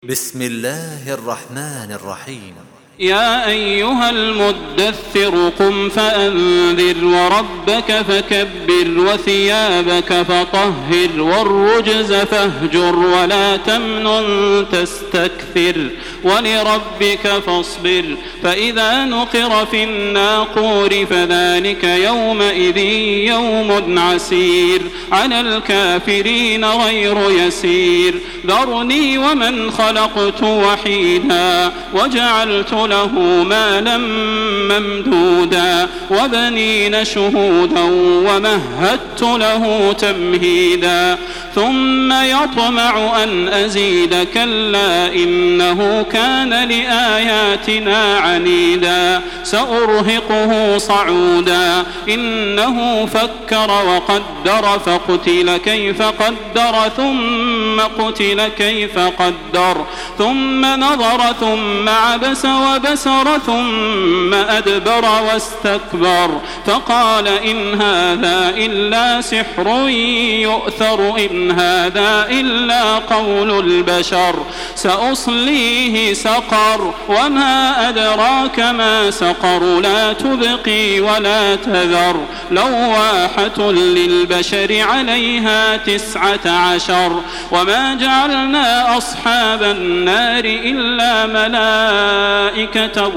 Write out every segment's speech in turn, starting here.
بسم الله الرحمن الرحيم. يا أيها المدثر قم فأنذر وربك فكبر وثيابك فطهر والرجز فاهجر ولا تمنن تستكثر ولربك فاصبر فإذا نقر في الناقور فذلك يومئذ يوم عسير على الكافرين غير يسير ذرني ومن خلقت وحيدا وجعلت له مالا ممدودا وبنين شهودا ومهدت له تمهيدا ثم يطمع أن أزيد كلا إنه كان لآياتنا عنيدا سأرهقه صعودا إنه فكر وقدر فقتل كيف قدر ثم قتل كيف قدر ثم نظر ثم عبس وبسر ثم أدبر واستكبر فقال إن هذا إلا سحر يؤثر إن هذا إلا قول البشر سأصليه سقر وما أدراك ما سقر لا تبقي ولا تذر لواحة للبشر عليها 19 وما جعلنا أصحاب النار إلا ملائكة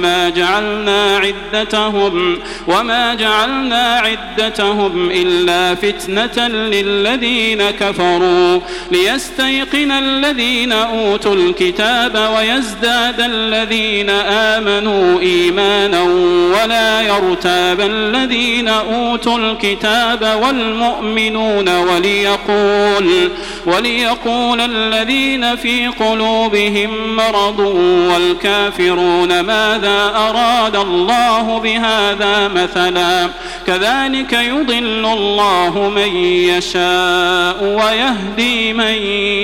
وما جعلنا عدتهم إلا فتنة للذين كفروا ليستيقن الذين أوتوا الكتاب ويزداد الذين آمنوا إيمانا ولا يرتاب الذين أوتوا الكتاب والمؤمنون وليقول الذين في قلوبهم مرض والكافرون ماذا أراد الله بهذا مثلا كذلك يضل الله من يشاء ويهدي من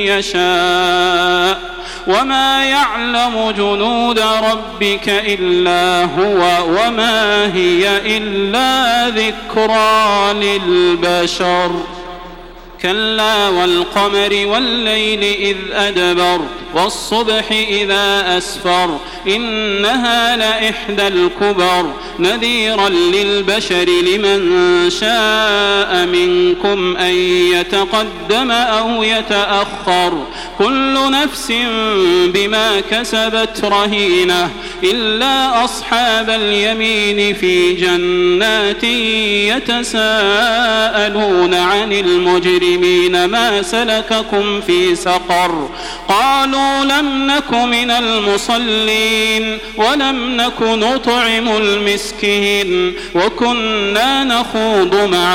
يشاء وما يعلم جنود ربك إلا هو وما هي إلا ذكرى للبشر كلا والقمر والليل إذ أدبر والصبح إذا أسفر إنها لإحدى الكبر نذيرا للبشر لمن شاء منكم أن يتقدم أو يتأخر كل نفس بما كسبت رهينة إلا أصحاب اليمين في جنات يتساءلون عن المجرمين ما سلككم في سقر قالوا لم نك من المصلين ولم نك نطعم المسكين وكنا نخوض مع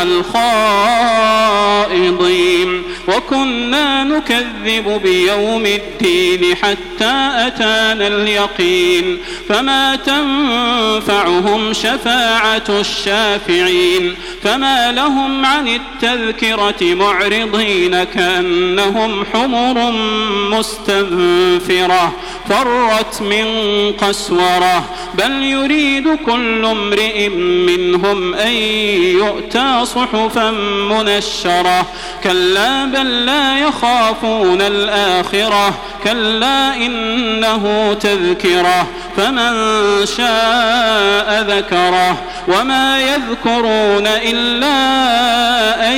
الخائضين وكنا نكذب بيوم الدين حتى أتانا اليقين فما تنفعهم شفاعة الشافعين فما لهم عن التذكرة معرضين كأنهم حمر مستنفرة فرت من قسورة بل يريد كل امرئ منهم أن يؤتى صحفا منشرة كلا بل لا يخافون الآخرة كلا إنه تذكرة فمن شاء ذكره وما يذكرون إلا أن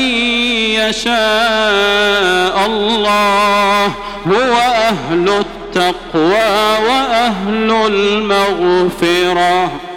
يشاء الله هو أهل التقوى وأهل المغفرة.